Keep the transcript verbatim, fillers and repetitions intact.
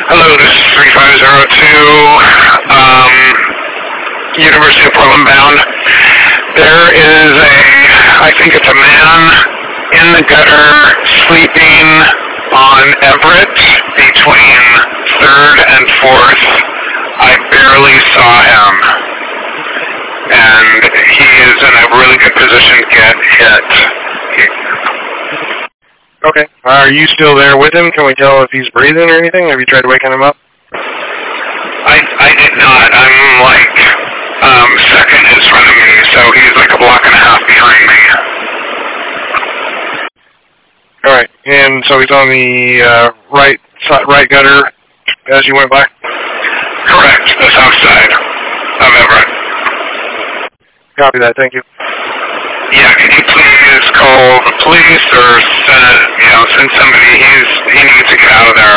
Hello, this is three five zero two, um, University of Portland bound. There is a, I think it's a man in the gutter sleeping on Everett between third and fourth. I barely saw him, and he is in a really good position to get hit. Okay. Are you still there with him? Can we tell if he's breathing or anything? Have you tried waking him up? I, I did not. I'm like um, second in front of me, so he's like a block and a half behind me. All right. And so he's on the uh, right right gutter as you went by? Correct. The south side of Everett. Copy that. Thank you. Yeah, can you please call the police or send, you know, send somebody? He's he needs to get out of there.